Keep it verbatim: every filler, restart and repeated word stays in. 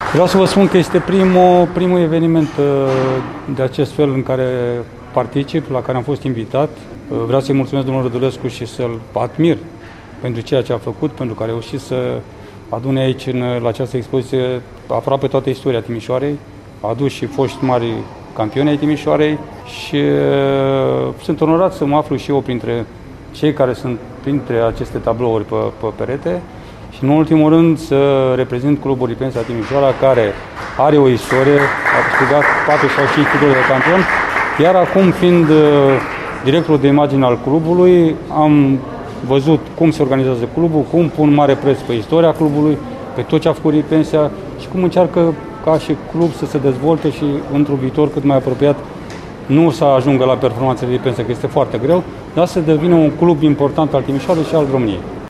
Vreau să vă spun că este primul, primul eveniment de acest fel în care particip, la care am fost invitat. Vreau să-i mulțumesc domnului Rădulescu și să-l admir pentru ceea ce a făcut, pentru că a reușit să adune aici, în, la această expoziție, aproape toată istoria Timișoarei. A adus și foști mari campioni ai Timișoarei și uh, sunt onorat să mă aflu și eu printre cei care sunt printre aceste tablouri pe, pe perete și, în ultimul rând, să reprezint Clubul Ripensia Timișoara, care are o istorie, a câștigat patru sau cinci titluri de campion, iar acum, fiind uh, directorul de imagine al clubului, am văzut cum se organizează clubul, cum pun mare preț pe istoria clubului, pe tot ce a făcut Ripensia și cum încearcă ca și club să se dezvolte și într-un viitor cât mai apropiat nu să ajungă la performanțele Ripensia, că este foarte greu, dar să devină un club important al Timișoarei și al României.